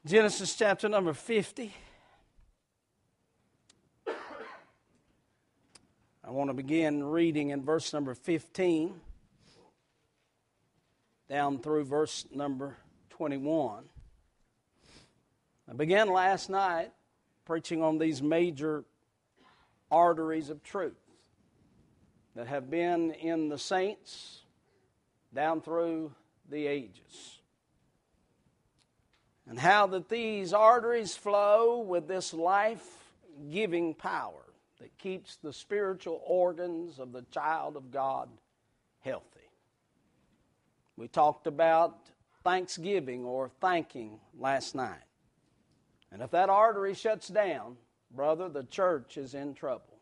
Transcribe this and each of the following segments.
Genesis chapter number 50. I want to begin reading in verse number 15 down through verse number 21. I began last night preaching on these major arteries of truth that have been in the saints down through the ages. And how that these arteries flow with this life-giving power that keeps the spiritual organs of the child of God healthy. We talked about thanksgiving or thanking last night. And if that artery shuts down, brother, the church is in trouble.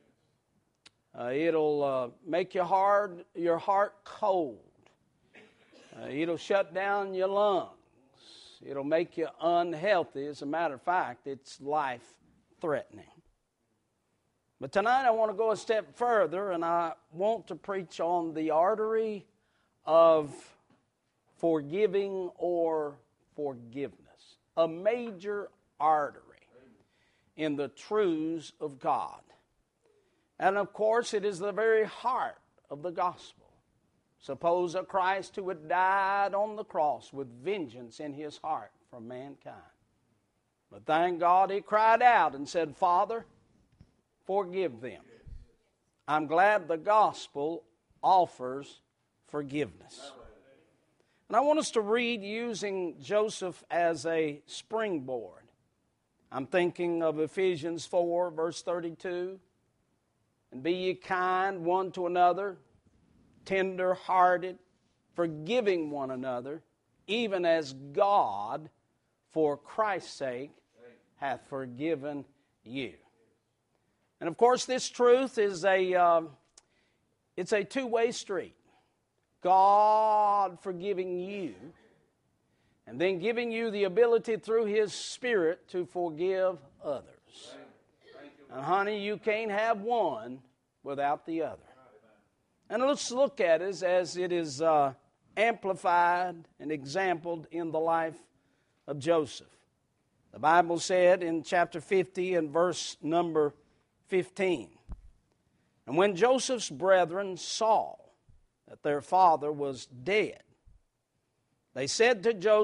It'll make your heart cold. It'll shut down your lungs. It'll make you unhealthy. As a matter of fact, it's life-threatening. But tonight I want to go a step further, and I want to preach on the artery of forgiving or forgiveness. A major artery in the truths of God. And of course, it is the very heart of the gospel. Suppose a Christ who had died on the cross with vengeance in his heart for mankind. But thank God he cried out and said, Father, forgive them. I'm glad the gospel offers forgiveness. And I want us to read using Joseph as a springboard. I'm thinking of Ephesians 4, verse 32. And be ye kind one to another, tender-hearted, forgiving one another, even as God, for Christ's sake, hath forgiven you. And of course, this truth is it's a two-way street. God forgiving you, and then giving you the ability through His Spirit to forgive others. And honey, you can't have one without the other. And let's look at it as it is amplified and exampled in the life of Joseph. The Bible said in chapter 50 and verse number 15, and when Joseph's brethren saw that their father was dead, they said,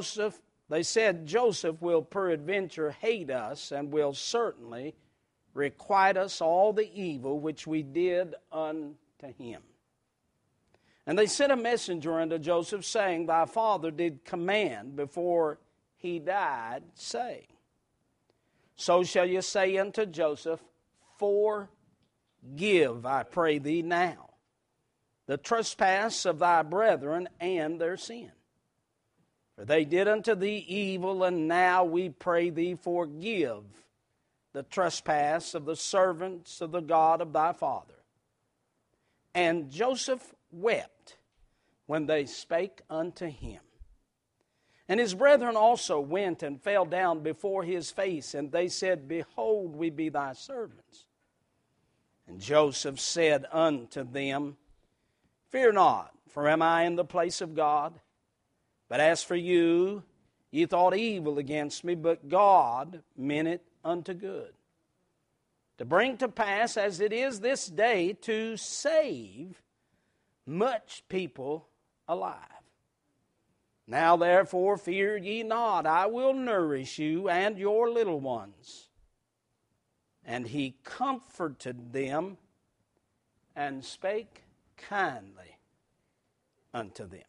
Joseph will peradventure hate us and will certainly requite us all the evil which we did unto him. And they sent a messenger unto Joseph, saying, Thy father did command before he died, saying, So shall you say unto Joseph, Forgive, I pray thee now, the trespass of thy brethren and their sin. For they did unto thee evil, and now we pray thee forgive the trespass of the servants of the God of thy father. And Joseph wept when they spake unto him. And his brethren also went and fell down before his face, and they said, Behold, we be thy servants. And Joseph said unto them, Fear not, for am I in the place of God? But as for you, ye thought evil against me, but God meant it unto good, to bring to pass, as it is this day, to save much people alive. Now therefore fear ye not, I will nourish you and your little ones. And he comforted them and spake kindly unto them.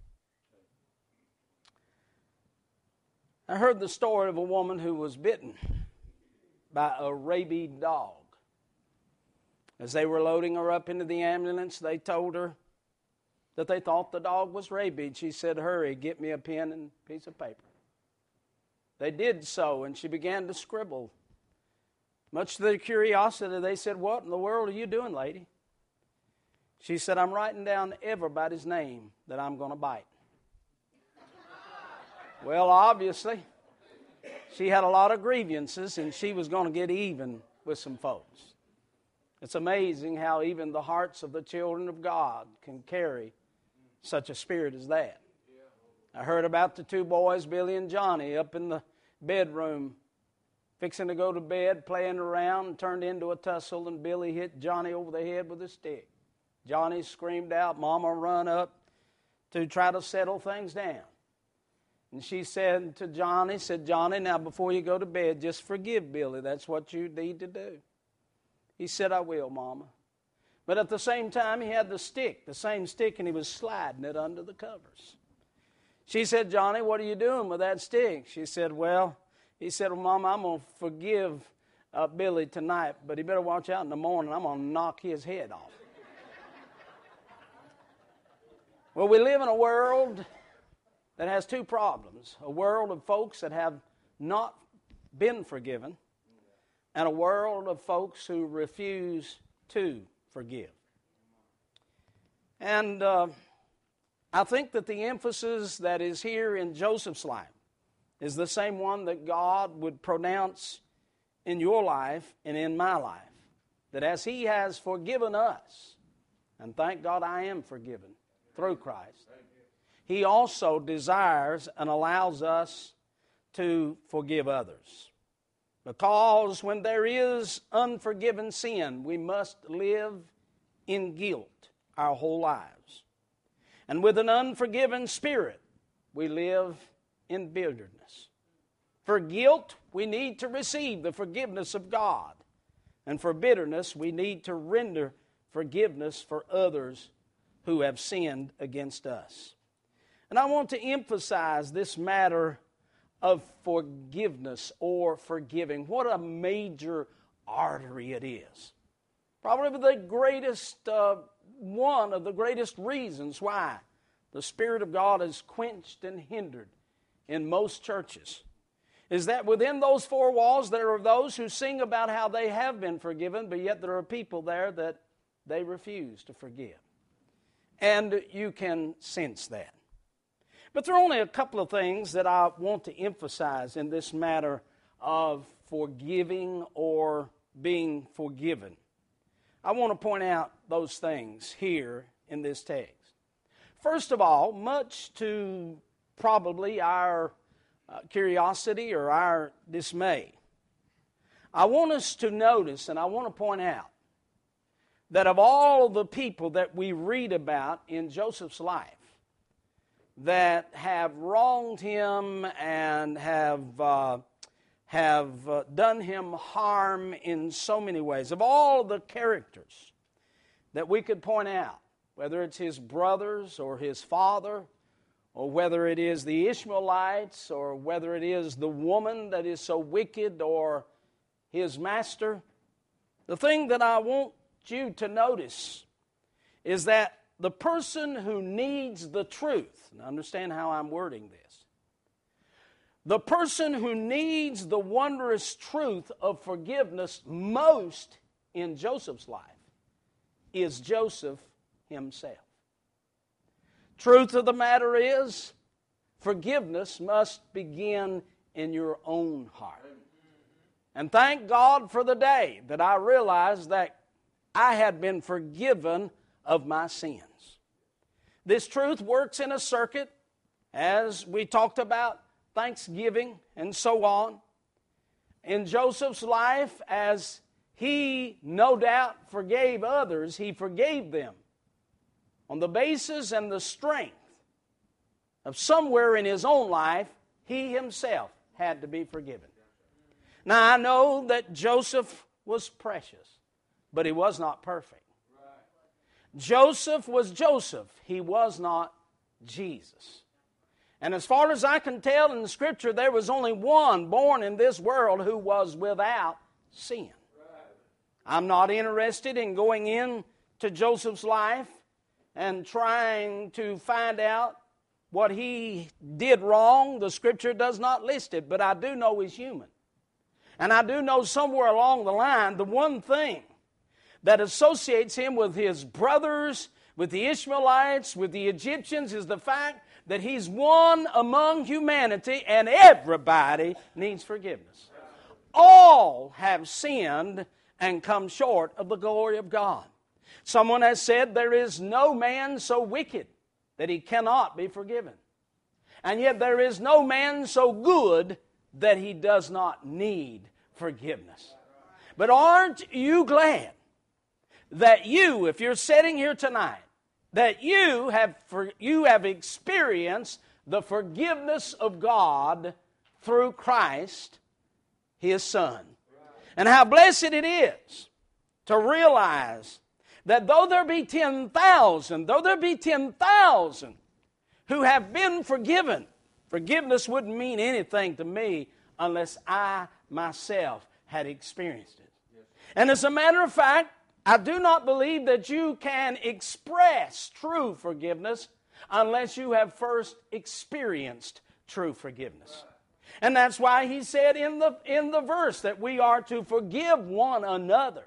I heard the story of a woman who was bitten by a rabid dog. As they were loading her up into the ambulance, they told her that they thought the dog was rabid. She said, Hurry, get me a pen and a piece of paper. They did so, and she began to scribble. Much to their curiosity, they said, What in the world are you doing, lady? She said, I'm writing down everybody's name that I'm going to bite. Well, obviously, she had a lot of grievances, and she was going to get even with some folks. It's amazing how even the hearts of the children of God can carry such a spirit as that. I heard about the two boys, Billy and Johnny, up in the bedroom, fixing to go to bed, playing around, turned into a tussle, and Billy hit Johnny over the head with a stick. Johnny screamed out. Mama run up to try to settle things down. And she said to Johnny, Johnny, now before you go to bed, just forgive Billy. That's what you need to do. He said, I will, Mama. But at the same time, he had the same stick, and he was sliding it under the covers. She said, Johnny, what are you doing with that stick? He said, Mama, I'm going to forgive Billy tonight, but he better watch out in the morning. I'm going to knock his head off. Well, we live in a world that has two problems. A world of folks that have not been forgiven, and a world of folks who refuse to forgive. And I think that the emphasis that is here in Joseph's life is the same one that God would pronounce in your life and in my life. That as He has forgiven us, and thank God I am forgiven through Christ, He also desires and allows us to forgive others. Because when there is unforgiven sin, we must live in guilt our whole lives. And with an unforgiven spirit, we live in bitterness. For guilt, we need to receive the forgiveness of God. And for bitterness, we need to render forgiveness for others who have sinned against us. And I want to emphasize this matter of forgiveness or forgiving. What a major artery it is. Probably the greatest, one of the greatest reasons why the Spirit of God is quenched and hindered in most churches is that within those four walls there are those who sing about how they have been forgiven, but yet there are people there that they refuse to forgive. And you can sense that. But there are only a couple of things that I want to emphasize in this matter of forgiving or being forgiven. I want to point out those things here in this text. First of all, much to probably our curiosity or our dismay, I want us to notice and I want to point out that of all the people that we read about in Joseph's life that have wronged him and have done him harm in so many ways, of all the characters that we could point out, whether it's his brothers or his father, or whether it is the Ishmaelites, or whether it is the woman that is so wicked, or his master, the thing that I want you to notice is that the person who needs the truth, and understand how I'm wording this, the person who needs the wondrous truth of forgiveness most in Joseph's life is Joseph himself. Truth of the matter is, forgiveness must begin in your own heart. And thank God for the day that I realized that I had been forgiven of my sins. This truth works in a circuit, as we talked about Thanksgiving and so on. In Joseph's life, as he no doubt forgave others, he forgave them on the basis and the strength of somewhere in his own life, he himself had to be forgiven. Now, I know that Joseph was precious, but he was not perfect. Joseph was Joseph. He was not Jesus. And as far as I can tell in the Scripture, there was only one born in this world who was without sin. I'm not interested in going into Joseph's life and trying to find out what he did wrong. The Scripture does not list it, but I do know he's human. And I do know somewhere along the line, the one thing that associates him with his brothers, with the Ishmaelites, with the Egyptians, is the fact that he's one among humanity and everybody needs forgiveness. All have sinned and come short of the glory of God. Someone has said there is no man so wicked that he cannot be forgiven. And yet there is no man so good that he does not need forgiveness. But aren't you glad that you, if you're sitting here tonight, that you have experienced the forgiveness of God through Christ, His Son? And how blessed it is to realize that though there be 10,000 who have been forgiven, forgiveness wouldn't mean anything to me unless I myself had experienced it. And as a matter of fact, I do not believe that you can express true forgiveness unless you have first experienced true forgiveness. And that's why he said in the verse that we are to forgive one another,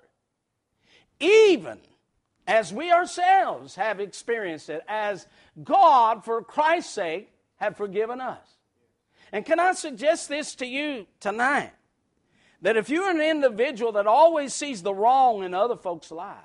even as we ourselves have experienced it, as God, for Christ's sake, have forgiven us. And can I suggest this to you tonight? That if you're an individual that always sees the wrong in other folks' lives,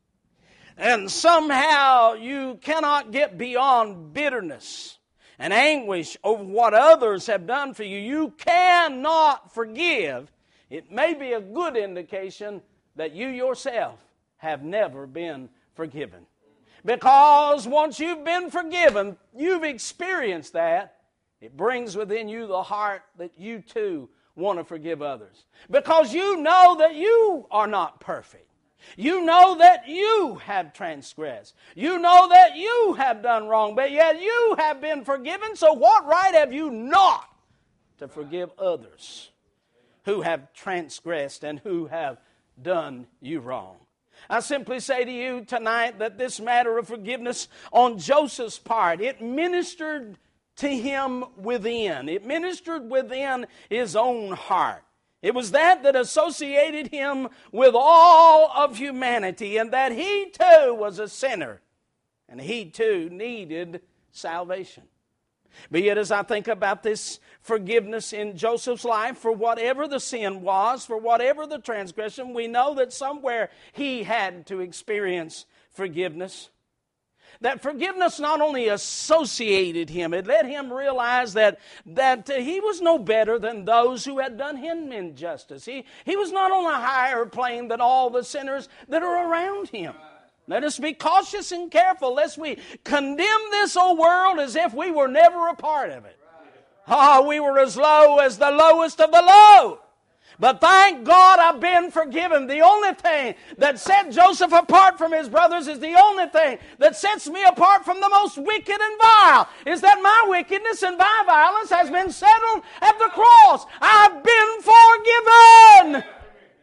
and somehow you cannot get beyond bitterness and anguish over what others have done for you, you cannot forgive, it may be a good indication that you yourself have never been forgiven. Because once you've been forgiven, you've experienced that, it brings within you the heart that you too want to forgive others. Because you know that you are not perfect. You know that you have transgressed. You know that you have done wrong, but yet you have been forgiven. So what right have you not to forgive others who have transgressed and who have done you wrong? I simply say to you tonight that this matter of forgiveness on Joseph's part, it ministered to him within. It ministered within his own heart. It was that associated him with all of humanity, and that he too was a sinner, and he too needed salvation. But yet, as I think about this forgiveness in Joseph's life, for whatever the sin was, for whatever the transgression, we know that somewhere he had to experience forgiveness. That forgiveness not only associated him, it let him realize that he was no better than those who had done him injustice. He was not on a higher plane than all the sinners that are around him. Let us be cautious and careful lest we condemn this old world as if we were never a part of it. We were as low as the lowest of the low. But thank God I've been forgiven. The only thing that set Joseph apart from his brothers is the only thing that sets me apart from the most wicked and vile, is that my wickedness and my violence has been settled at the cross. I've been forgiven.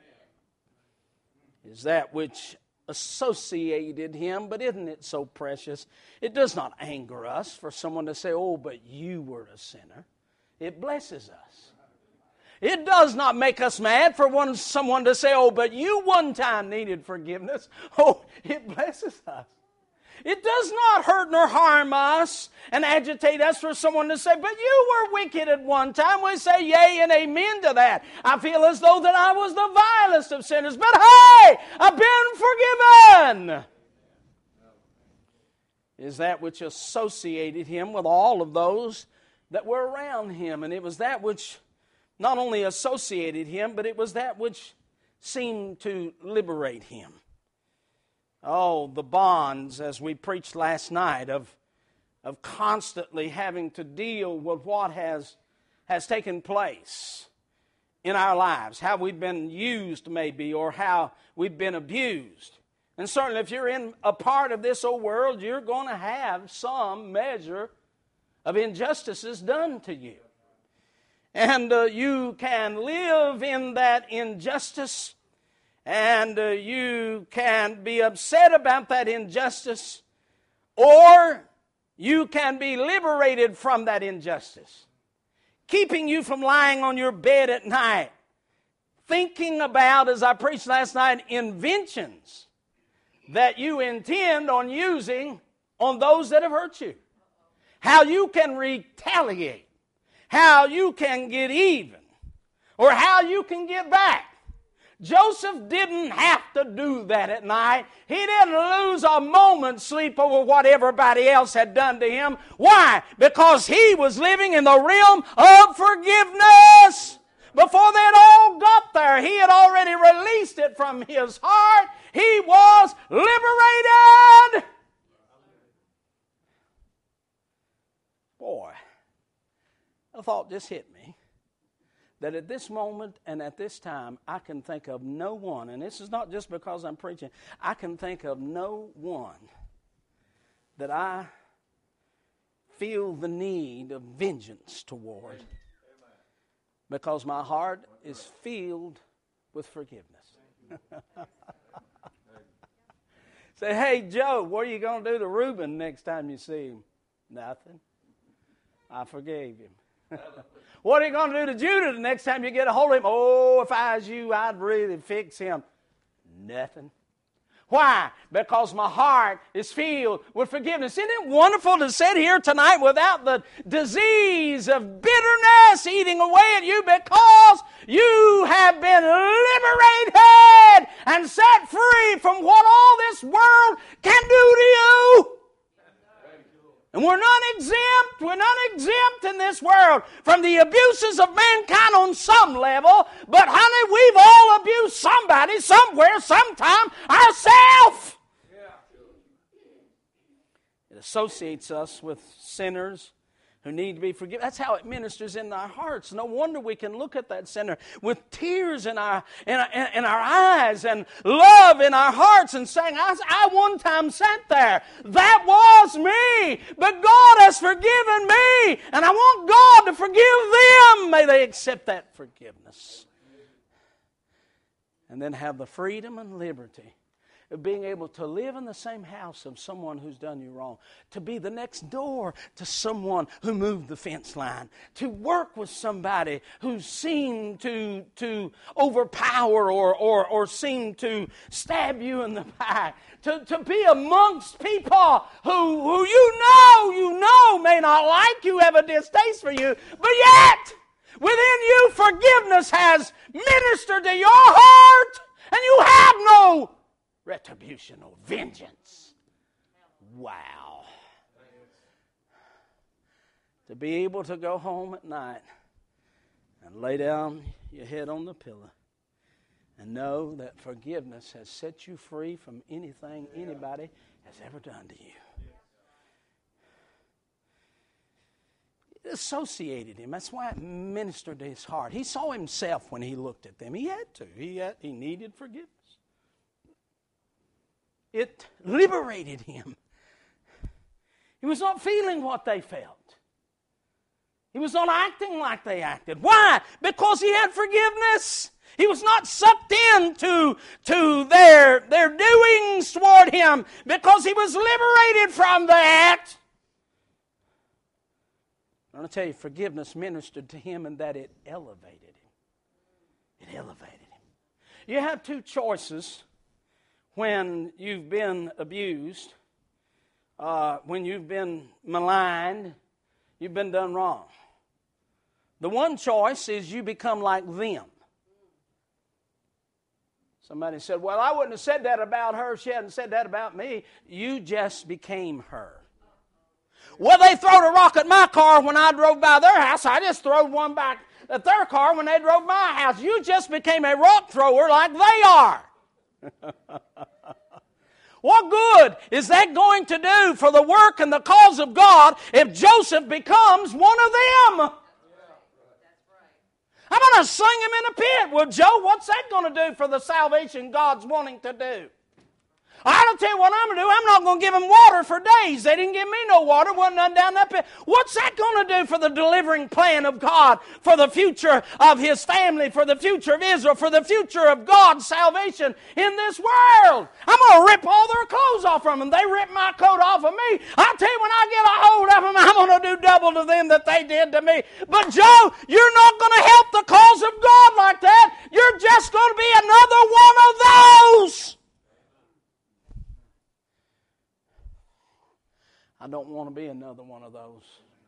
Is that which associated him, but isn't it so precious? It does not anger us for someone to say, oh, but you were a sinner. It blesses us. It does not make us mad for someone to say, oh, but you one time needed forgiveness. Oh, it blesses us. It does not hurt nor harm us and agitate us for someone to say, but you were wicked at one time. We say yea and amen to that. I feel as though that I was the vilest of sinners, but hey, I've been forgiven. Is that which associated him with all of those that were around him. And it was that which not only associated him, but it was that which seemed to liberate him. Oh, the bonds, as we preached last night, of constantly having to deal with what has taken place in our lives, how we've been used maybe, or how we've been abused. And certainly if you're in a part of this old world, you're going to have some measure of injustices done to you. And you can live in that injustice, and you can be upset about that injustice, or you can be liberated from that injustice, keeping you from lying on your bed at night, thinking about, as I preached last night, inventions that you intend on using on those that have hurt you. How you can retaliate. How you can get even, or how you can get back. Joseph didn't have to do that at night. He didn't lose a moment's sleep over what everybody else had done to him. Why? Because he was living in the realm of forgiveness. it from his heart, he was liberated. Boy, a thought just hit me that at this moment and at this time, I can think of no one, and this is not just because I'm preaching, I can think of no one that I feel the need of vengeance toward, because my heart is filled with forgiveness. Say, hey, Joe, what are you going to do to Reuben next time you see him? Nothing. I forgave him. What are you going to do to Judah the next time you get a hold of him? Oh, if I was you, I'd really fix him. Nothing. Why? Because my heart is filled with forgiveness. Isn't it wonderful to sit here tonight without the disease of bitterness eating away at you, because you have been liberated and set free from what all this world can do to you? And we're not exempt in this world from the abuses of mankind on some level. But honey, we've all abused somebody, somewhere, sometime, ourselves. It associates us with sinners who need to be forgiven. That's how it ministers in our hearts. No wonder we can look at that sinner with tears in our eyes and love in our hearts and saying, I one time sat there. That was me. But God has forgiven me. And I want God to forgive them. May they accept that forgiveness. And then have the freedom and liberty of being able to live in the same house of someone who's done you wrong, to be the next door to someone who moved the fence line, to work with somebody who seemed to overpower or seemed to stab you in the back, to be amongst people who you know may not like you, have a distaste for you, but yet within you forgiveness has ministered to your heart, and you have no retribution or vengeance. Wow. To be able to go home at night and lay down your head on the pillow and know that forgiveness has set you free from anything anybody has ever done to you. It associated him. That's why it ministered to his heart. He saw himself when he looked at them. He had to. He needed forgiveness. It liberated him. He was not feeling what they felt. He was not acting like they acted. Why? Because he had forgiveness. He was not sucked into their doings toward him, because he was liberated from that. I'm going to tell you, forgiveness ministered to him in that it elevated him. It elevated him. You have two choices when you've been abused, when you've been maligned, you've been done wrong. The one choice is you become like them. Somebody said, well, I wouldn't have said that about her if she hadn't said that about me. You just became her. Well, they throwed a rock at my car when I drove by their house. I just throwed one back at their car when they drove my house. You just became a rock thrower like they are. What good is that going to do for the work and the cause of God if Joseph becomes one of them? I'm going to sling him in a pit. Well, Joe, what's that going to do for the salvation God's wanting to do? I'll tell you what I'm going to do. I'm not going to give them water for days. They didn't give me no water. Wasn't none down that pit. What's that going to do for the delivering plan of God, for the future of His family, for the future of Israel, for the future of God's salvation in this world? I'm going to rip all their clothes off from them. They ripped my coat off of me. I'll tell you, when I get a hold of them, I'm going to do double to them that they did to me. But Joe, you're not going to help the cause of God like that. You're just going to be another one of those. I don't want to be another one of those.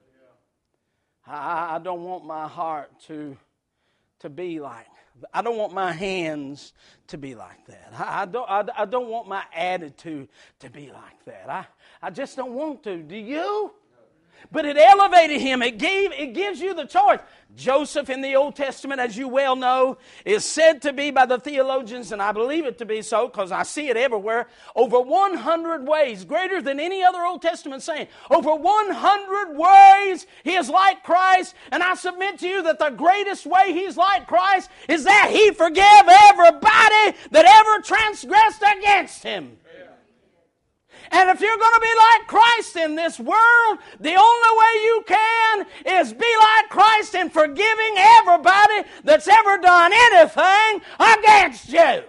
I don't want my heart to be like. I don't want my hands to be like that. I don't want my attitude to be like that. I just don't want to. Do you? But it elevated him. It gives you the choice. Joseph in the Old Testament, as you well know, is said to be by the theologians, and I believe it to be so because I see it everywhere, over 100 ways, greater than any other Old Testament saint. Over 100 ways he is like Christ, and I submit to you that the greatest way he's like Christ is that he forgave everybody that ever transgressed against him. And if you're going to be like Christ in this world, the only way you can is be like Christ in forgiving everybody that's ever done anything against you.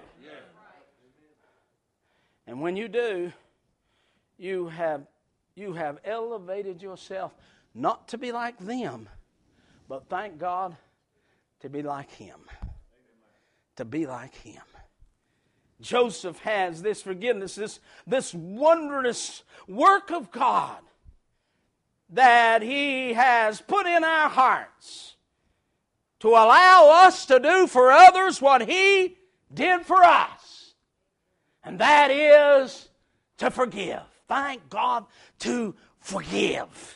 And when you do, you have elevated yourself not to be like them, but thank God to be like Him. To be like Him. Joseph has this forgiveness, this wondrous work of God that He has put in our hearts to allow us to do for others what He did for us. And that is to forgive. Thank God to forgive.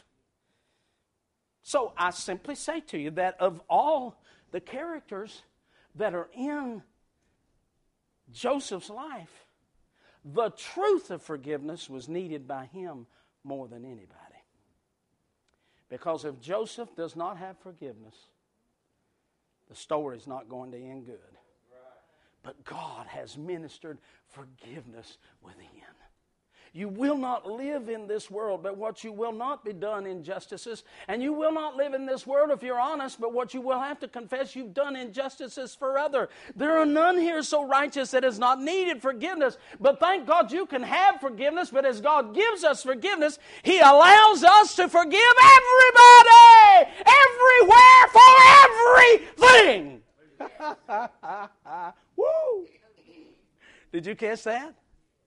So I simply say to you that of all the characters that are in Joseph's life, the truth of forgiveness was needed by him more than anybody. Because if Joseph does not have forgiveness, the story is not going to end good. But God has ministered forgiveness within. You will not live in this world, but what you will not be done injustices. And you will not live in this world if you're honest, but what you will have to confess you've done injustices for others. There are none here so righteous that has not needed forgiveness. But thank God you can have forgiveness, but as God gives us forgiveness, He allows us to forgive everybody, everywhere, for everything. Woo! Did you catch that?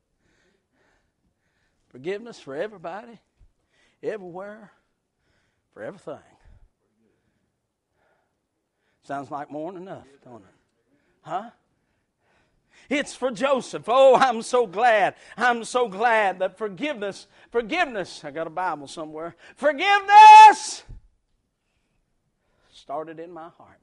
Forgiveness for everybody, everywhere, for everything. Sounds like more than enough, don't it? Huh? It's for Joseph. Oh, I'm so glad. I'm so glad that forgiveness, I got a Bible somewhere. Forgiveness started in my heart.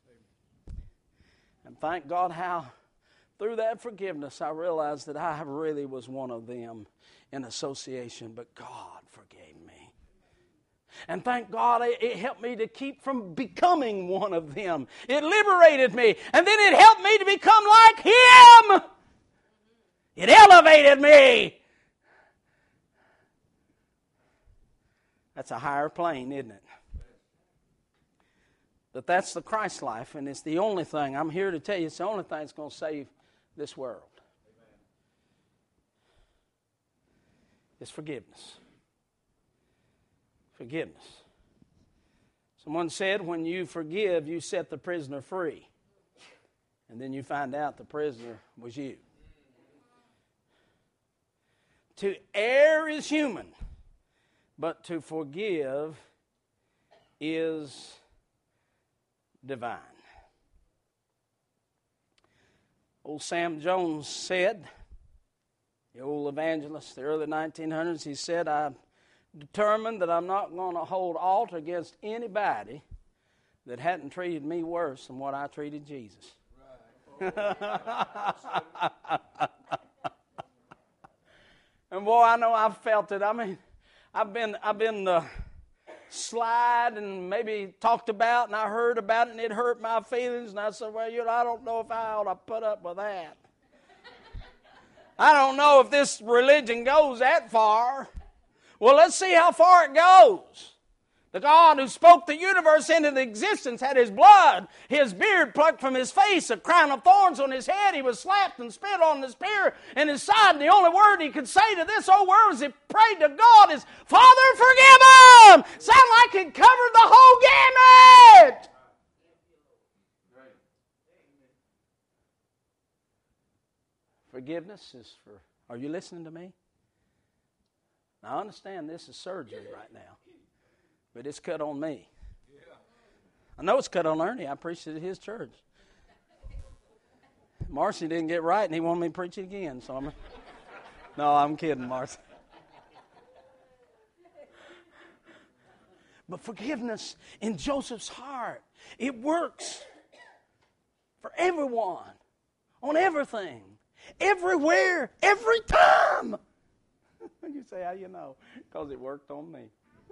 And thank God how through that forgiveness I realized that I really was one of them in association, but God forgave me. And thank God it helped me to keep from becoming one of them. It liberated me, and then it helped me to become like Him. It elevated me. That's a higher plane, isn't it? But that's the Christ life, and it's the only thing, I'm here to tell you, it's the only thing that's going to save this world. Is forgiveness. Forgiveness. Someone said when you forgive, you set the prisoner free. And then you find out the prisoner was you. To err is human, but to forgive is divine. Old Sam Jones said, the old evangelist, the early 1900s, he said, I'm determined that I'm not going to hold aught against anybody that hadn't treated me worse than what I treated Jesus. Right. And boy, I know I've felt it. I mean, I've been slide and maybe talked about, and I heard about it, and it hurt my feelings, and I said, well, I don't know if I ought to put up with that. I don't know if this religion goes that far. Well, let's see how far it goes. The God who spoke the universe into existence had His blood, His beard plucked from His face, a crown of thorns on His head. He was slapped and spit on the spear in His side. And the only word He could say to this old world as He prayed to God is, Father, forgive them! Sound like He covered the whole gamut! Forgiveness is for, are you listening to me? Now, I understand this is surgery right now, but it's cut on me. I know it's cut on Ernie. I preached it at his church. Marcy didn't get right, and he wanted me to preach it again. So I'm kidding, Marcy. But forgiveness in Joseph's heart, it works for everyone, on everything, everywhere, every time. You say, how do you know? Because it worked on me.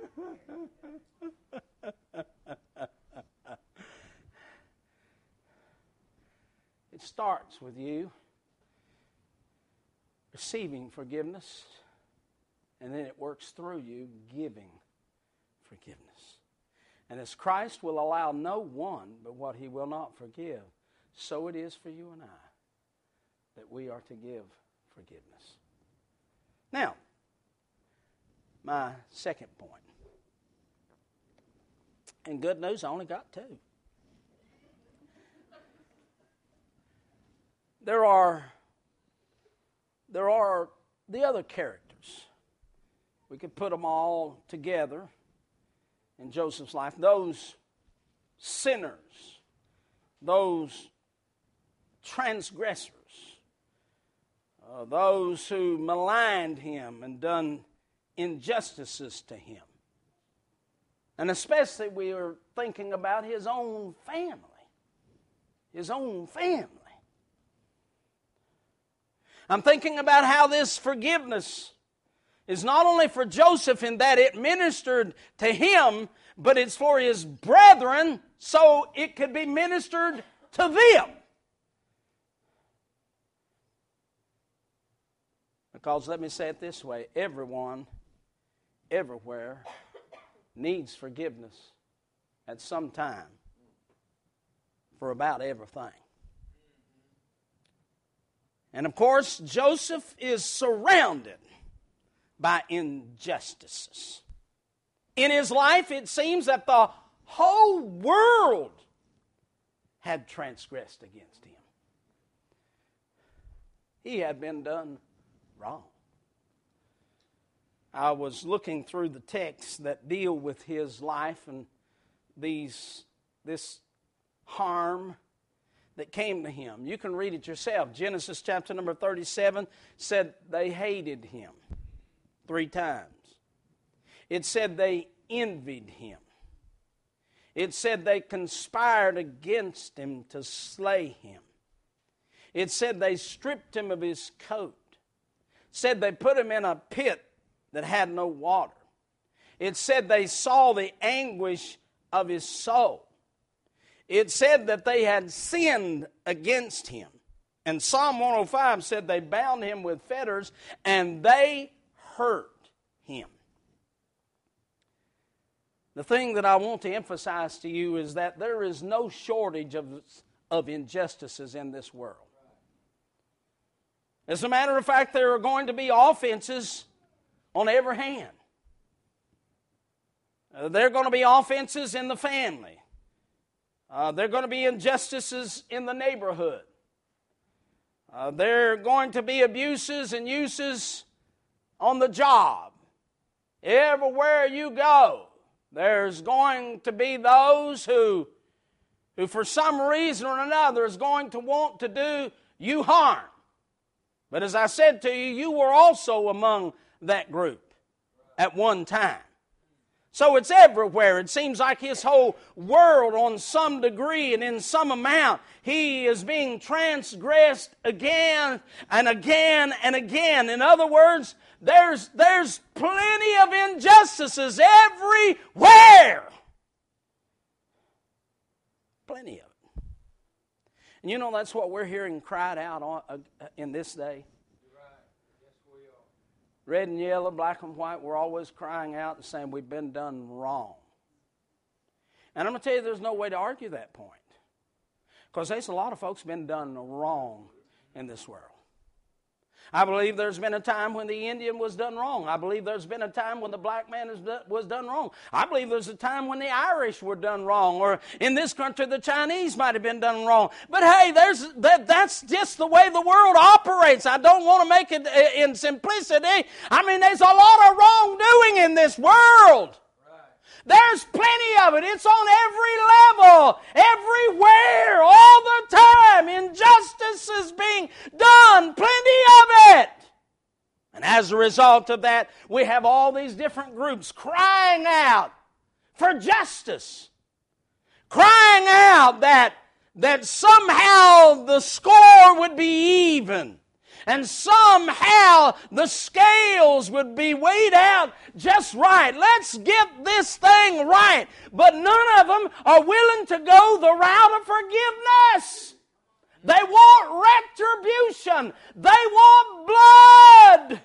It starts with you receiving forgiveness, and then it works through you giving forgiveness. And as Christ will allow no one but what he will not forgive, so it is for you and I that we are to give forgiveness. Now, my second point. And good news, I only got 2. There are the other characters. We could put them all together in Joseph's life. Those sinners, those transgressors, those who maligned him and done injustices to him. And especially we are thinking about his own family. His own family. I'm thinking about how this forgiveness is not only for Joseph in that it ministered to him, but it's for his brethren so it could be ministered to them. Because let me say it this way, everyone, everywhere, needs forgiveness at some time for about everything. And of course, Joseph is surrounded by injustices. In his life, it seems that the whole world had transgressed against him. He had been done wrong. I was looking through the texts that deal with his life and this harm that came to him. You can read it yourself. Genesis chapter number 37 said they hated him 3 times. It said they envied him. It said they conspired against him to slay him. It said they stripped him of his coat. It said they put him in a pit that had no water. It said they saw the anguish of his soul. It said that they had sinned against him. And Psalm 105 said they bound him with fetters and they hurt him. The thing that I want to emphasize to you is that there is no shortage of injustices in this world. As a matter of fact, there are going to be offenses on every hand. There are going to be offenses in the family. There are going to be injustices in the neighborhood. There are going to be abuses and uses on the job. Everywhere you go, there's going to be those who for some reason or another is going to want to do you harm. But as I said to you, you were also among that group at one time. So it's everywhere. It seems like his whole world on some degree and in some amount, he is being transgressed again and again and again. In other words, there's plenty of injustices everywhere. Plenty of it. And you know that's what we're hearing cried out in this day. Red and yellow, black and white, we're always crying out and saying we've been done wrong. And I'm going to tell you there's no way to argue that point. Because there's a lot of folks been done wrong in this world. I believe there's been a time when the Indian was done wrong. I believe there's been a time when the black man was done wrong. I believe there's a time when the Irish were done wrong. Or in this country, the Chinese might have been done wrong. But hey, that's just the way the world operates. I don't want to make it in simplicity. I mean, there's a lot of wrongdoing in this world. There's plenty of it. It's on every level, everywhere, all the time. Injustice is being done. Plenty of it. And as a result of that, we have all these different groups crying out for justice, crying out that somehow the score would be even, and somehow the scales would be weighed out just right. Let's get this thing right. But none of them are willing to go the route of forgiveness. They want retribution. They want blood.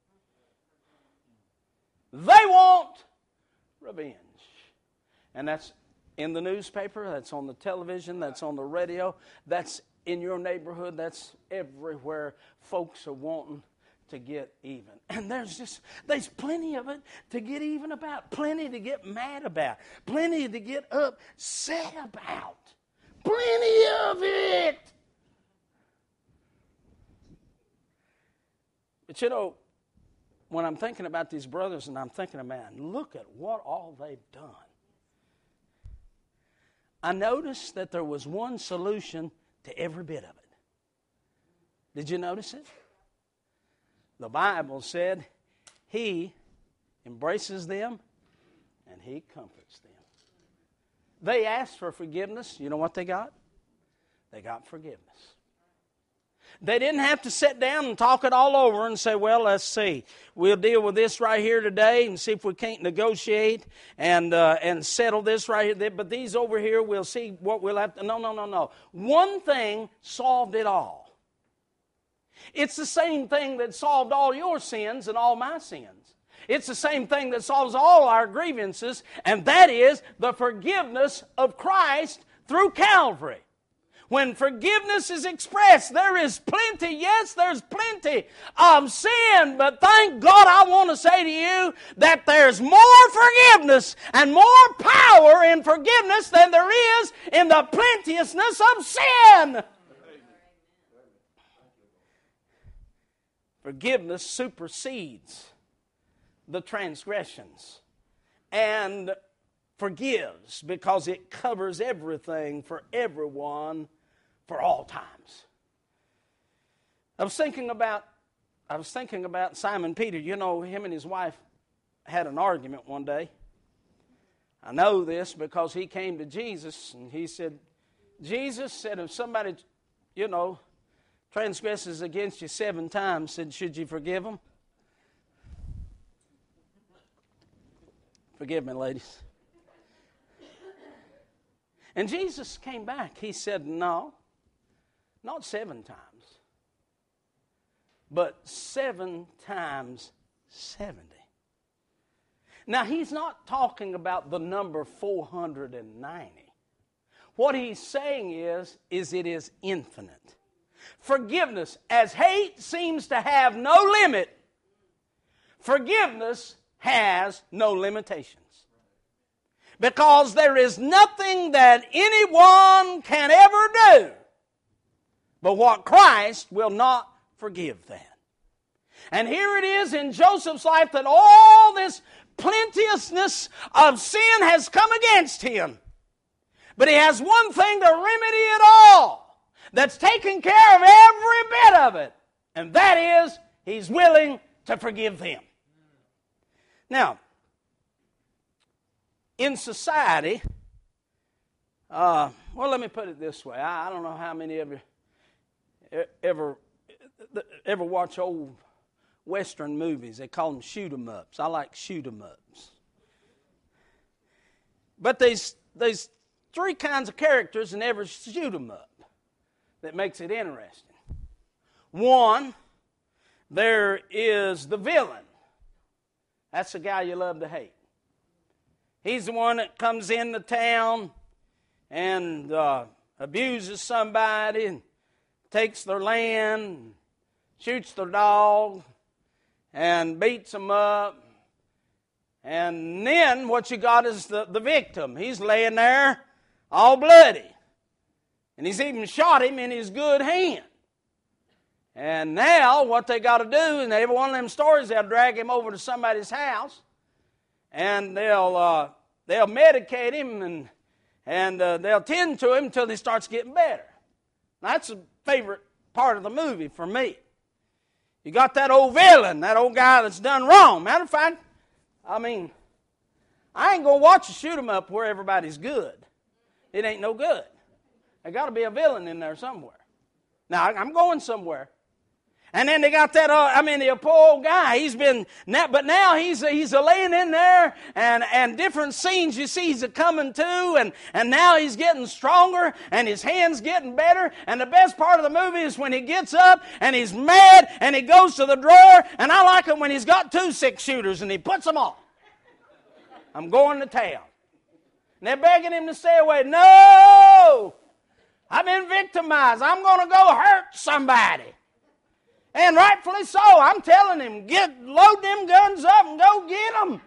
They want revenge. And that's in the newspaper, that's on the television, that's on the radio, that's in your neighborhood, that's everywhere. Folks are wanting to get even. And there's plenty of it to get even about, plenty to get mad about, plenty to get upset about, plenty of it. But you know, when I'm thinking about these brothers and I'm thinking, man, look at what all they've done. I noticed that there was one solution to every bit of it. Did you notice it? The Bible said He embraces them and He comforts them. They asked for forgiveness. You know what they got? They got forgiveness. They didn't have to sit down and talk it all over and say, well, let's see. We'll deal with this right here today and see if we can't negotiate and settle this right here. But these over here, we'll see what we'll have to. No. One thing solved it all. It's the same thing that solved all your sins and all my sins. It's the same thing that solves all our grievances, and that is the forgiveness of Christ through Calvary. When forgiveness is expressed, there is plenty, yes, there's plenty of sin, but thank God I want to say to you that there's more forgiveness and more power in forgiveness than there is in the plenteousness of sin. Forgiveness supersedes the transgressions and forgives because it covers everything for everyone for all times. I was thinking about Simon Peter. You know, him and his wife had an argument one day. I know this because he came to Jesus and he said, Jesus said, if somebody, transgresses against you 7 times, said, should you forgive them? Forgive me, ladies. And Jesus came back. He said, no, not 7 times, but 7 times 70. Now, he's not talking about the number 490. What he's saying is it is infinite. Forgiveness, as hate seems to have no limit, forgiveness has no limitations. Because there is nothing that anyone can ever do but what Christ will not forgive that. And here it is in Joseph's life that all this plenteousness of sin has come against him. But he has one thing to remedy it all that's taking care of every bit of it. And that is, he's willing to forgive them. Now, in society, let me put it this way. I don't know how many of you ever watch old Western movies. They call them shoot-em-ups. I like shoot-em-ups. But there's 3 kinds of characters in every shoot-em-up that makes it interesting. 1, there is the villain. That's the guy you love to hate. He's the one that comes into town and abuses somebody and takes their land, shoots their dog, and beats them up. And then what you got is the victim. He's laying there all bloody. And he's even shot him in his good hand. And now what they got to do, in every one of them stories, they'll drag him over to somebody's house, and they'll medicate him and they'll tend to him until he starts getting better. Now, that's a favorite part of the movie for me. You got that old villain, that old guy that's done wrong. Matter of fact, I ain't going to watch a shoot 'em up where everybody's good. It ain't no good. There got to be a villain in there somewhere. Now, I'm going somewhere. And then they got that, the poor old guy, but now he's laying in there, and different scenes you see he's coming to, and now he's getting stronger, and his hand's getting better, and the best part of the movie is when he gets up, and he's mad, and he goes to the drawer, and I like it when he's got 2 6-shooters, and he puts them on. I'm going to town. And they're begging him to stay away. No! I've been victimized. I'm going to go hurt somebody. And rightfully so. I'm telling him, load them guns up and go get them.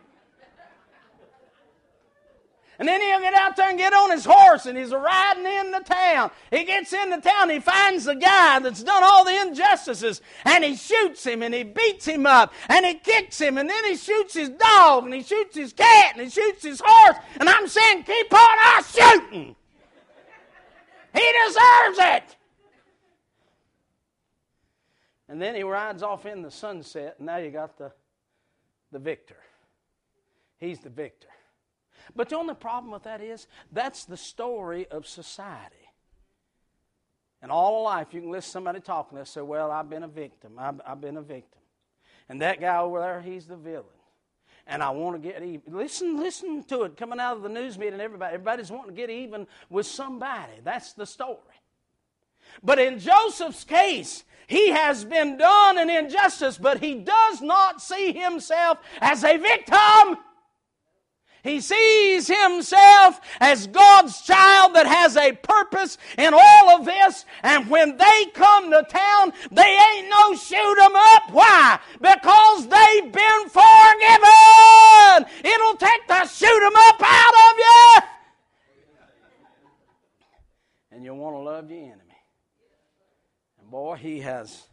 And then he'll get out there and get on his horse, and he's riding into town. He gets into town, he finds the guy that's done all the injustices, and he shoots him, and he beats him up, and he kicks him, and then he shoots his dog, and he shoots his cat, and he shoots his horse. And I'm saying, keep on shooting. He deserves it. And then he rides off in the sunset, and now you got the victor. He's the victor. But the only problem with that is, that's the story of society. And all of life, you can listen to somebody talking, they say, well, I've been a victim. I've been a victim. And that guy over there, he's the villain. And I want to get even. Listen to it coming out of the news meeting. Everybody's wanting to get even with somebody. That's the story. But in Joseph's case, he has been done an injustice, but he does not see himself as a victim. He sees himself as God's child that has a purpose in all of this. And when they come to town, they ain't no shoot 'em up. Why? Because they've been forgiven. It'll take the shoot 'em up out of you. And you'll want to love your enemy. And boy, he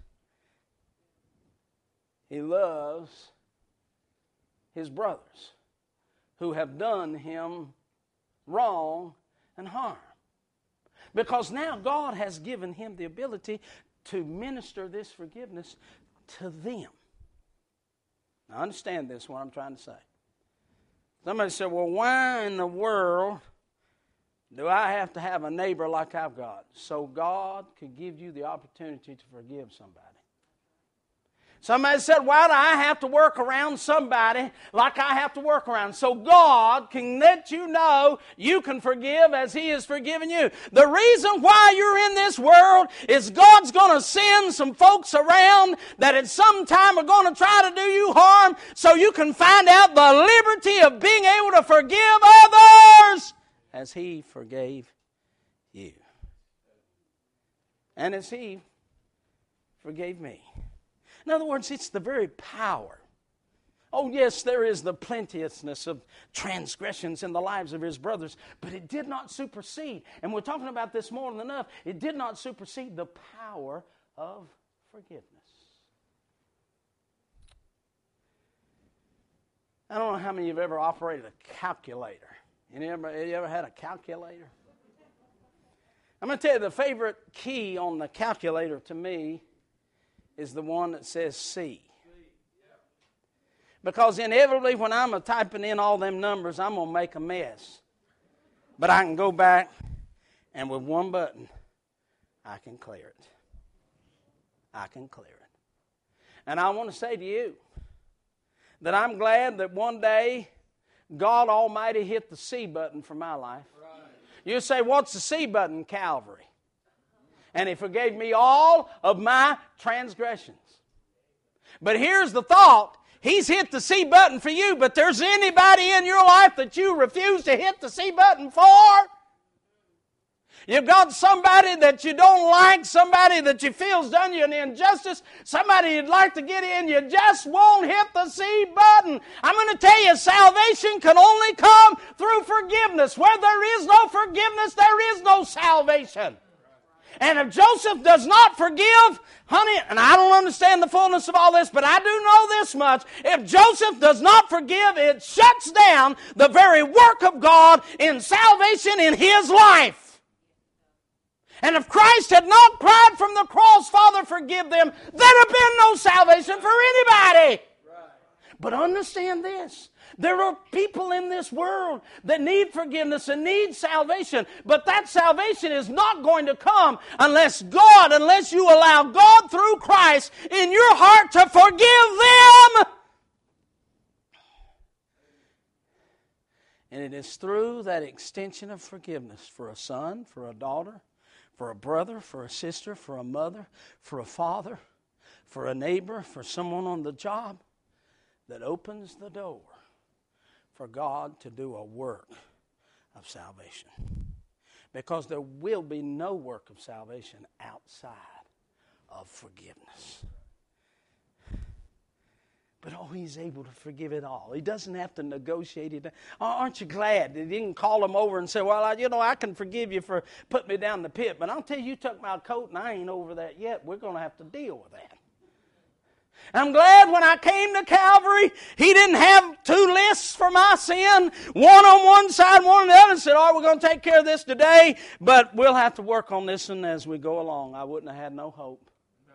loves his brothers who have done him wrong and harm. Because now God has given him the ability to minister this forgiveness to them. Now understand this, what I'm trying to say. Somebody said, well, why in the world do I have to have a neighbor like I've got? So God can give you the opportunity to forgive somebody. Somebody said, why do I have to work around somebody like I have to work around? So God can let you know you can forgive as He has forgiven you. The reason why you're in this world is God's going to send some folks around that at some time are going to try to do you harm, so you can find out the liberty of being able to forgive others as He forgave you. And as He forgave me. In other words, it's the very power. Oh, yes, there is the plenteousness of transgressions in the lives of his brothers, but it did not supersede, and we're talking about this more than enough, it did not supersede the power of forgiveness. I don't know how many of you have ever operated a calculator. You ever had a calculator? I'm going to tell you the favorite key on the calculator to me is the one that says C. Because inevitably when I'm typing in all them numbers, I'm going to make a mess. But I can go back, and with one button, I can clear it. I can clear it. And I want to say to you that I'm glad that one day God Almighty hit the C button for my life. You say, what's the C button? Calvary. And He forgave me all of my transgressions. But here's the thought. He's hit the C button for you, but there's anybody in your life that you refuse to hit the C button for? You've got somebody that you don't like, somebody that you feel's done you an injustice, somebody you'd like to get in, you just won't hit the C button. I'm going to tell you, salvation can only come through forgiveness. Where there is no forgiveness, there is no salvation. And if Joseph does not forgive, honey, and I don't understand the fullness of all this, but I do know this much. If Joseph does not forgive, it shuts down the very work of God in salvation in his life. And if Christ had not cried from the cross, Father, forgive them, there'd have been no salvation for anybody. But understand this. There are people in this world that need forgiveness and need salvation. But that salvation is not going to come unless you allow God through Christ in your heart to forgive them. And it is through that extension of forgiveness for a son, for a daughter, for a brother, for a sister, for a mother, for a father, for a neighbor, for someone on the job, that opens the door for God to do a work of salvation. Because there will be no work of salvation outside of forgiveness. But He's able to forgive it all. He doesn't have to negotiate it. Aren't you glad that He didn't call him over and say, well, I can forgive you for putting me down the pit, but I'll tell you took my coat and I ain't over that yet. We're going to have to deal with that. I'm glad when I came to Calvary, He didn't have two lists for my sin, one on one side, one on the other, and said, all right, we're going to take care of this today, but we'll have to work on this one as we go along. I wouldn't have had no hope. No.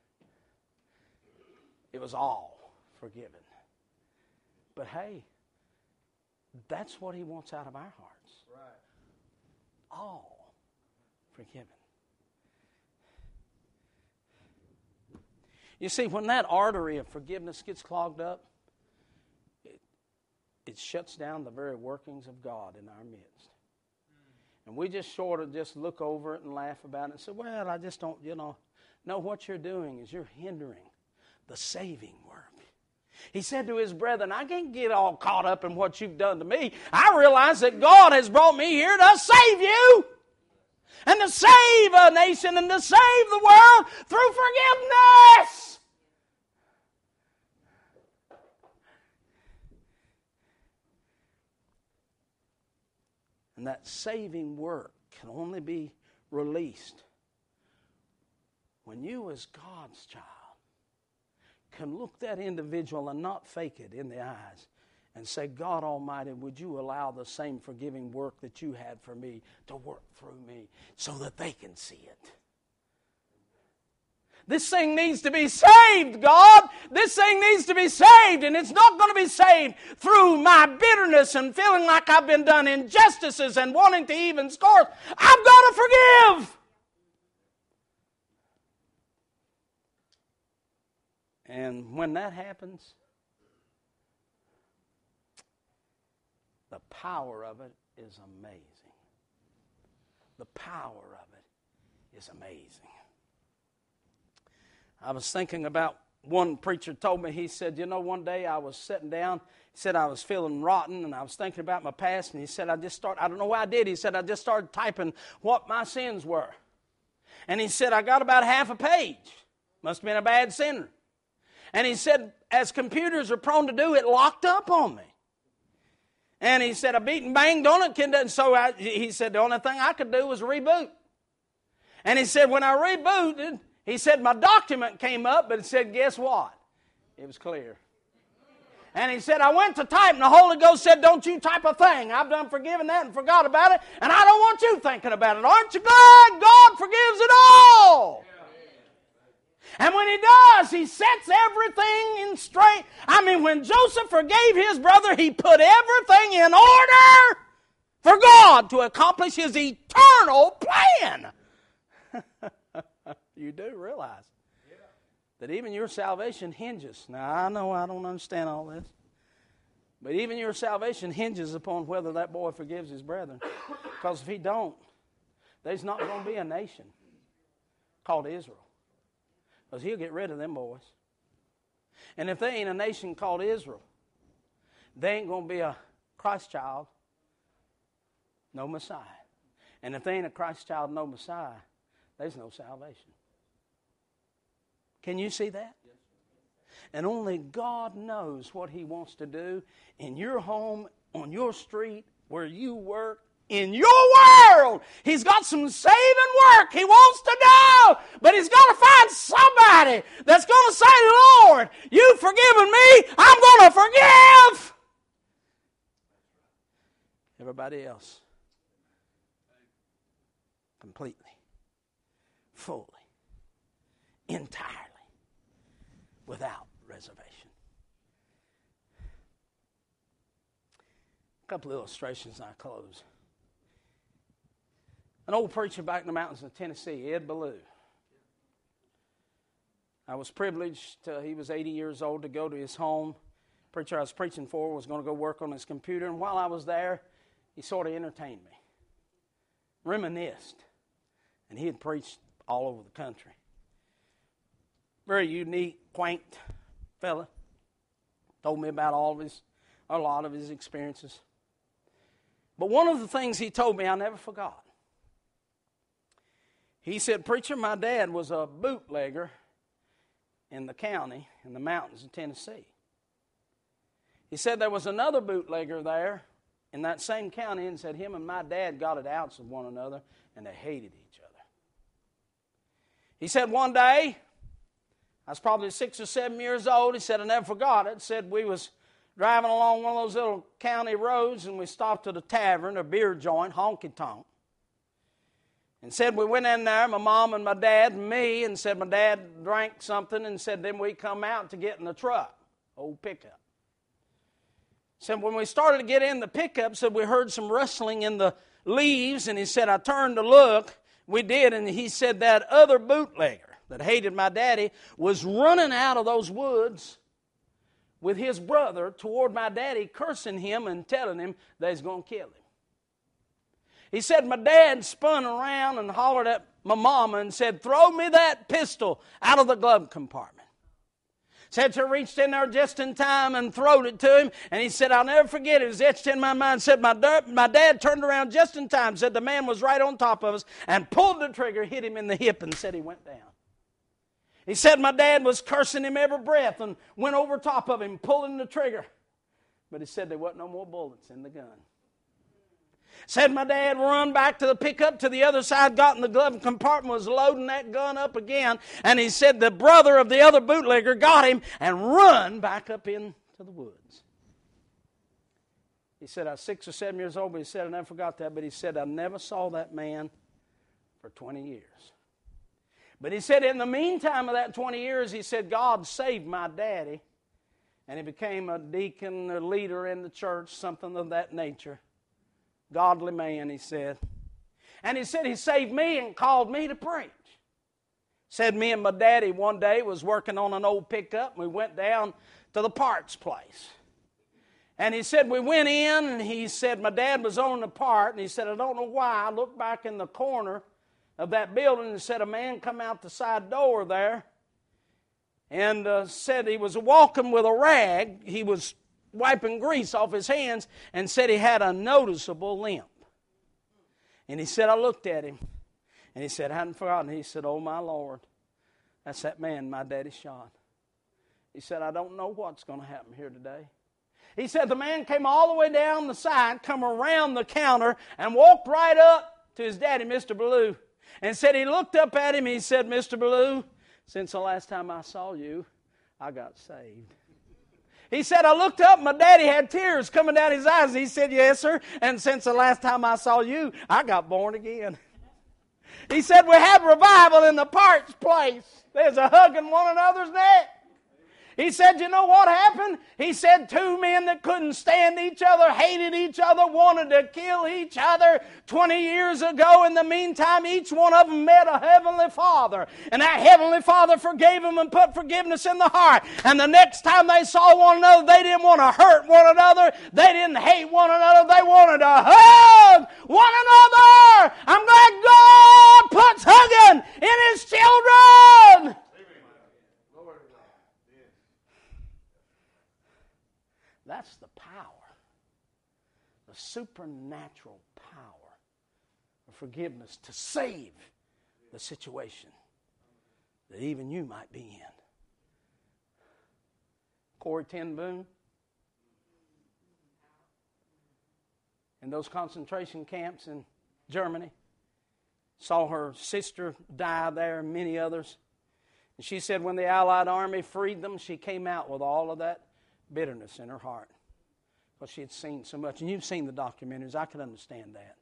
It was all forgiven. But hey, that's what He wants out of our hearts. Right. All forgiven. You see, when that artery of forgiveness gets clogged up, it shuts down the very workings of God in our midst. And we just sort of just look over it and laugh about it and say, well, I just don't, No, what you're doing is you're hindering the saving work. He said to his brethren, I can't get all caught up in what you've done to me. I realize that God has brought me here to save you and to save a nation and to save the world through forgiveness. And that saving work can only be released when you as God's child can look that individual and not fake it in the eyes and say, God Almighty, would you allow the same forgiving work that you had for me to work through me so that they can see it? This thing needs to be saved, God. This thing needs to be saved, and it's not going to be saved through my bitterness and feeling like I've been done injustices and wanting to even scores. I've got to forgive. And when that happens, the power of it is amazing. The power of it is amazing. I was thinking about, one preacher told me, he said, one day I was sitting down, he said I was feeling rotten, and I was thinking about my past, and he said I don't know why I did, he said I just started typing what my sins were. And he said I got about half a page. Must have been a bad sinner. And he said, as computers are prone to do, it locked up on me. And he said, I beat and banged on it. And so he said, the only thing I could do was reboot. And he said, when I rebooted, he said, my document came up, but it said, guess what? It was clear. And he said, I went to type, and the Holy Ghost said, don't you type a thing. I've done forgiven that and forgot about it, and I don't want you thinking about it. Aren't you glad God forgives it all? And when He does, He sets everything in straight. When Joseph forgave his brother, he put everything in order for God to accomplish His eternal plan. You do realize that even your salvation hinges. Now, I know I don't understand all this, but even your salvation hinges upon whether that boy forgives his brethren. Because if he don't, there's not going to be a nation called Israel. Because He'll get rid of them boys. And if there ain't a nation called Israel, there ain't going to be a Christ child, no Messiah. And if there ain't a Christ child, no Messiah, there's no salvation. Can you see that? Yes. And only God knows what He wants to do in your home, on your street, where you work, in your world. He's got some saving work He wants to do, but He's got to find somebody that's going to say, Lord, you've forgiven me, I'm going to forgive everybody else completely, fully, entirely, without reservation. couple of illustrations and I close. An old preacher back in the mountains of Tennessee, Ed Ballou. I was privileged, he was 80 years old, to go to his home. The preacher I was preaching for was going to go work on his computer, and while I was there, he sort of entertained me, reminisced, and he had preached all over the country. Very unique, quaint fella. Told me about a lot of his experiences. But one of the things he told me I never forgot. He said, "Preacher, my dad was a bootlegger in the county, in the mountains of Tennessee." He said there was another bootlegger there in that same county, and said him and my dad got at outs with one another, and they hated each other. He said one day, I was probably 6 or 7 years old, he said, I never forgot it, said we was driving along one of those little county roads, and we stopped at a tavern, a beer joint, Honky Tonk. And said we went in there, my mom and my dad and me, and said my dad drank something, and said then we come out to get in the truck, old pickup. Said when we started to get in the pickup, said we heard some rustling in the leaves, and he said I turned to look. We did, and he said that other bootlegger that hated my daddy was running out of those woods with his brother toward my daddy, cursing him and telling him they was going to kill him. He said my dad spun around and hollered at my mama and said, "Throw me that pistol out of the glove compartment." Said she reached in there just in time and throwed it to him. And he said, I'll never forget it. It was etched in my mind. Said my dad turned around just in time. Said the man was right on top of us and pulled the trigger, hit him in the hip, and said he went down. He said my dad was cursing him every breath and went over top of him, pulling the trigger. But he said there wasn't no more bullets in the gun. Said my dad run back to the pickup to the other side, got in the glove compartment, was loading that gun up again, and he said the brother of the other bootlegger got him and run back up into the woods. He said I was 6 or 7 years old, but he said I never forgot that, but he said I never saw that man for 20 years. But he said in the meantime of that 20 years, he said God saved my daddy, and he became a deacon, a leader in the church, something of that nature. Godly man, he said. And he said he saved me and called me to preach. Said me and my daddy one day was working on an old pickup, and we went down to the parts place. And he said we went in, and he said my dad was on the part, and he said I don't know why. I looked back in the corner of that building and said a man come out the side door there and said he was walking with a rag. He was wiping grease off his hands, and said he had a noticeable limp. And he said, I looked at him, and he said, I hadn't forgotten. He said, oh my Lord, that's that man my daddy shot. He said, I don't know what's going to happen here today. He said the man came all the way down the side, come around the counter, and walked right up to his daddy, Mr. Ballou, and said he looked up at him, he said, Mr. Ballou, since the last time I saw you, I got saved. He said, I looked up, my daddy had tears coming down his eyes. And he said, yes, sir. And since the last time I saw you, I got born again. He said, we had revival in the parts place. There's a hugging one another's neck. He said, you know what happened? He said, two men that couldn't stand each other, hated each other, wanted to kill each other 20 years ago. In the meantime, each one of them met a Heavenly Father. And that Heavenly Father forgave them and put forgiveness in the heart. And the next time they saw one another, they didn't want to hurt one another. They didn't hate one another. They wanted to hug one another. I'm glad God puts hugging in His children. That's the power, the supernatural power of forgiveness to save the situation that even you might be in. Corrie ten Boom, in those concentration camps in Germany, saw her sister die there and many others. And she said when the Allied army freed them, she came out with all of that bitterness in her heart because she had seen so much. And you've seen the documentaries. I can understand that.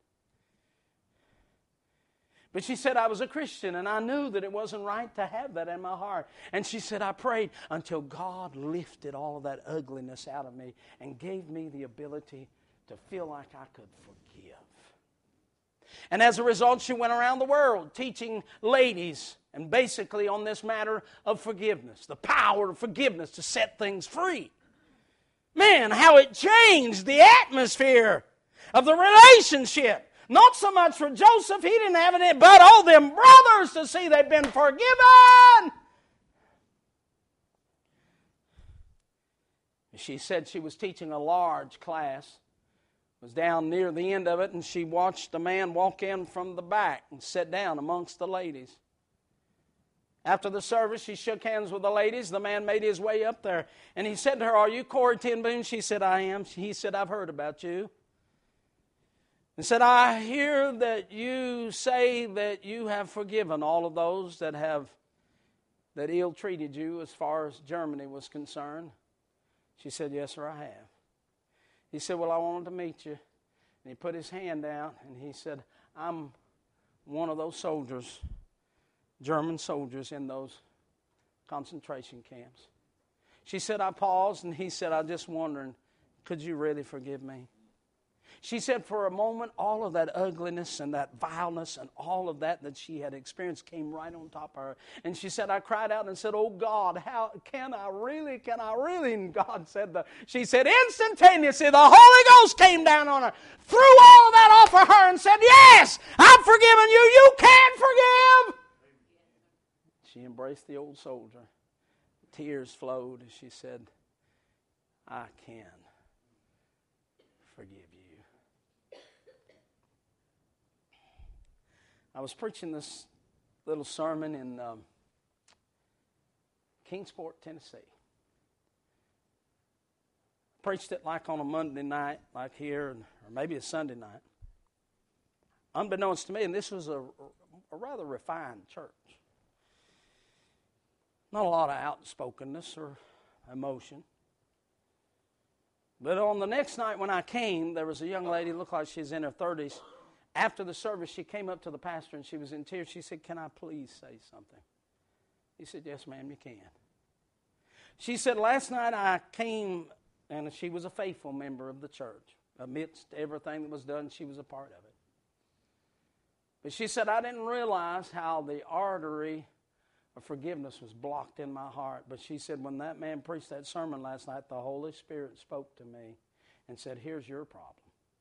But she said, I was a Christian and I knew that it wasn't right to have that in my heart. And she said, I prayed until God lifted all of that ugliness out of me and gave me the ability to feel like I could forgive. And as a result, she went around the world teaching ladies, and basically on this matter of forgiveness, the power of forgiveness to set things free. Man, how it changed the atmosphere of the relationship. Not so much for Joseph, he didn't have it, but all them brothers to see they've been forgiven. She said she was teaching a large class. Was down near the end of it, and she watched a man walk in from the back and sit down amongst the ladies. After the service, she shook hands with the ladies. The man made his way up there, and he said to her, "Are you Corrie ten Boom?" She said, "I am." He said, "I've heard about you." And said, "I hear that you say that you have forgiven all of those that ill-treated you as far as Germany was concerned." She said, "Yes, sir, I have." He said, "Well, I wanted to meet you." And he put his hand out and he said, "I'm one of those soldiers, German soldiers in those concentration camps." She said, "I paused," and he said, "I'm just wondering, could you really forgive me?" She said for a moment, all of that ugliness and that vileness and all of that she had experienced came right on top of her. And she said, "I cried out and said, 'Oh God, how can I really? And God said, she said, instantaneously, the Holy Ghost came down on her, threw all of that off of her and said, "Yes, I've forgiven you. You can forgive." She embraced the old soldier. Tears flowed as she said, "I can forgive you." I was preaching this little sermon in Kingsport, Tennessee. Preached it like on a Monday night, like here, or maybe a Sunday night. Unbeknownst to me, and this was a rather refined church. Not a lot of outspokenness or emotion. But on the next night when I came, there was a young lady, looked like she was in her 30s. After the service, she came up to the pastor and she was in tears. She said, "Can I please say something?" He said, "Yes, ma'am, you can." She said, "Last night I came," and she was a faithful member of the church. Amidst everything that was done, she was a part of it. But she said, "I didn't realize how the artery of forgiveness was blocked in my heart." But she said, when that man preached that sermon last night, the Holy Spirit spoke to me and said, "Here's your problem."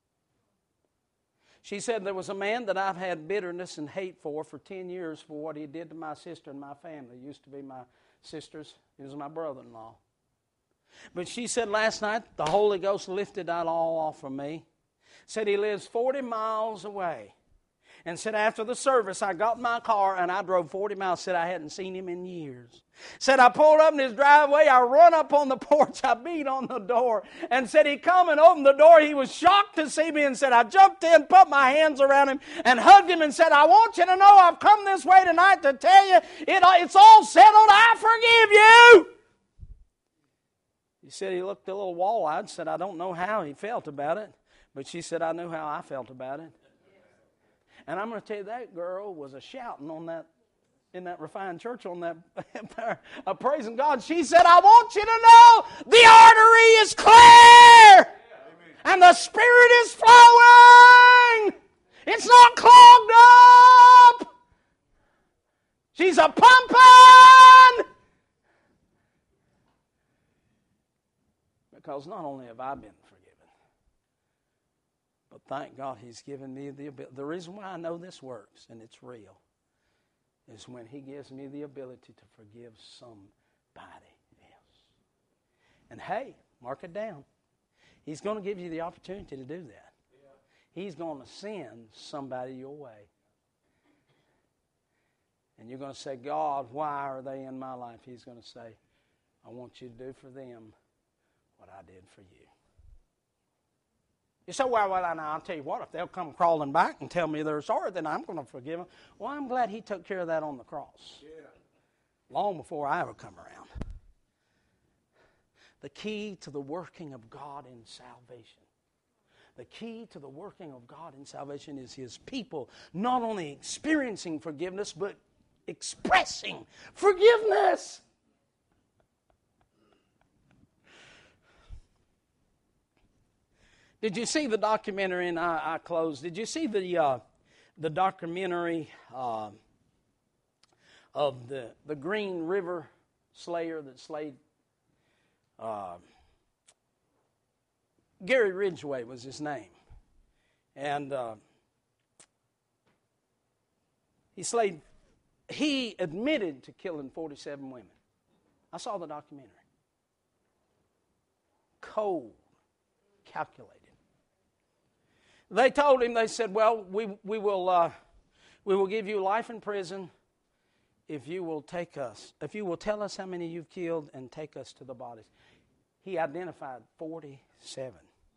She said, "There was a man that I've had bitterness and hate for 10 years for what he did to my sister and my family. He used to be my sister's. He was my brother-in-law. But she said last night, the Holy Ghost lifted that all off of me. Said he lives 40 miles away. And said after the service, I got in my car and I drove 40 miles. Said I hadn't seen him in years. Said I pulled up in his driveway. I run up on the porch. I beat on the door. And said he come and opened the door. He was shocked to see me. And said I jumped in, put my hands around him and hugged him and said, "I want you to know I've come this way tonight to tell you it's all settled. I forgive you." He said he looked a little wall-eyed. Said I don't know how he felt about it. But she said I knew how I felt about it. And I'm going to tell you, that girl was a shouting on that, in that refined church on that, praising God. She said, "I want you to know the artery is clear. And the Spirit is flowing. It's not clogged up. She's a pumping." Because not only have I been forgiven, but thank God He's given me the ability. The reason why I know this works, and it's real, is when He gives me the ability to forgive somebody else. And hey, mark it down. He's going to give you the opportunity to do that. He's going to send somebody your way. And you're going to say, "God, why are they in my life?" He's going to say, "I want you to do for them what I did for you." You say, "Well, I'll tell you what, if they'll come crawling back and tell me they're sorry, then I'm going to forgive them." Well, I'm glad He took care of that on the cross. Long before I ever come around. The key to the working of God in salvation. The key to the working of God in salvation is His people not only experiencing forgiveness, but expressing forgiveness. Did you see the documentary, and I close, did you see the documentary of the Green River Slayer that slayed Gary Ridgway was his name. And he admitted to killing 47 women. I saw the documentary. Cold, calculated. They told him, they said, well, we will give you life in prison if you will tell us how many you've killed and take us to the bodies. He identified 47.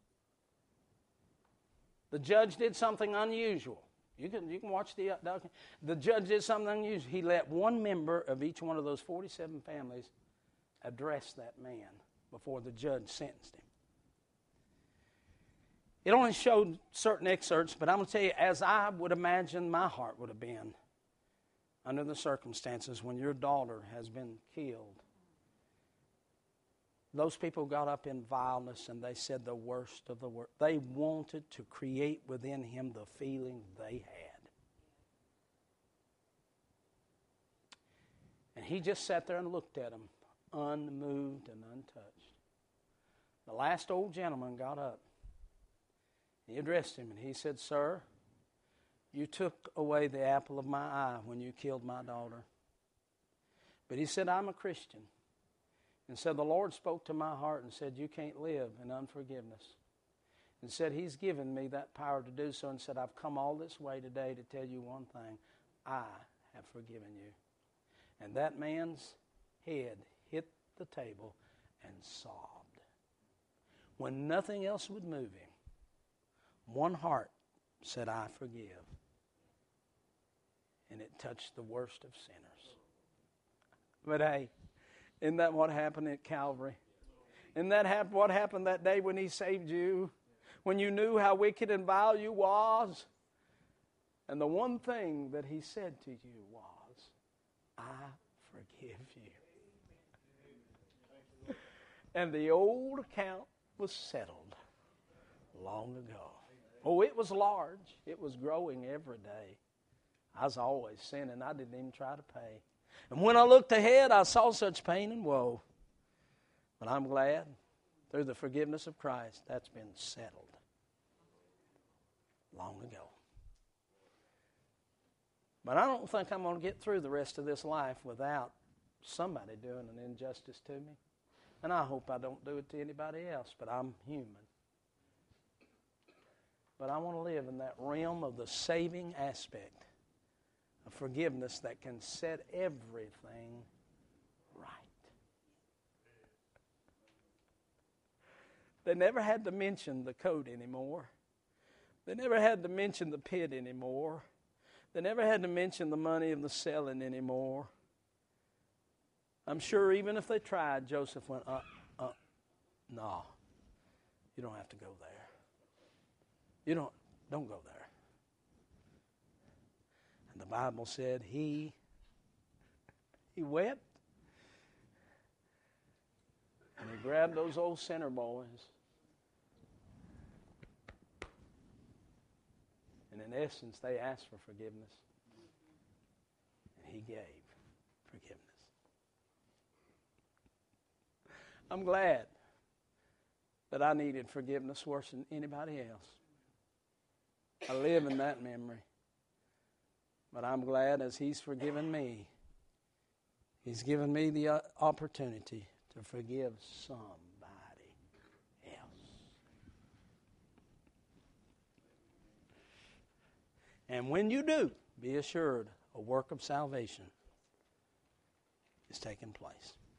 The judge did something unusual. You can watch the documentary. The judge did something unusual. He let one member of each one of those 47 families address that man before the judge sentenced him. It only showed certain excerpts, but I'm going to tell you, as I would imagine my heart would have been under the circumstances when your daughter has been killed. Those people got up in vileness and they said the worst of the worst. They wanted to create within him the feeling they had. And he just sat there and looked at them, unmoved and untouched. The last old gentleman got up. He addressed him and he said, "Sir, you took away the apple of my eye when you killed my daughter." But he said, "I'm a Christian." And said, "The Lord spoke to my heart and said, you can't live in unforgiveness." And said, He's given me that power to do so. And said, "I've come all this way today to tell you one thing. I have forgiven you." And that man's head hit the table and sobbed. When nothing else would move him, one heart said, "I forgive." And it touched the worst of sinners. But hey, isn't that what happened at Calvary? Isn't that what happened that day when He saved you? When you knew how wicked and vile you was? And the one thing that He said to you was, "I forgive you." And the old account was settled long ago. Oh, it was large. It was growing every day. I was always sinning. I didn't even try to pay. And when I looked ahead, I saw such pain and woe. But I'm glad, through the forgiveness of Christ, that's been settled long ago. But I don't think I'm going to get through the rest of this life without somebody doing an injustice to me. And I hope I don't do it to anybody else, but I'm human. But I want to live in that realm of the saving aspect of forgiveness that can set everything right. They never had to mention the coat anymore. They never had to mention the pit anymore. They never had to mention the money of the selling anymore. I'm sure even if they tried, Joseph went, no, you don't have to go there. You don't go there. And the Bible said he wept. And he grabbed those old sinner boys. And in essence, they asked for forgiveness. And he gave forgiveness. I'm glad that I needed forgiveness worse than anybody else. I live in that memory. But I'm glad as He's forgiven me, He's given me the opportunity to forgive somebody else. And when you do, be assured a work of salvation is taking place.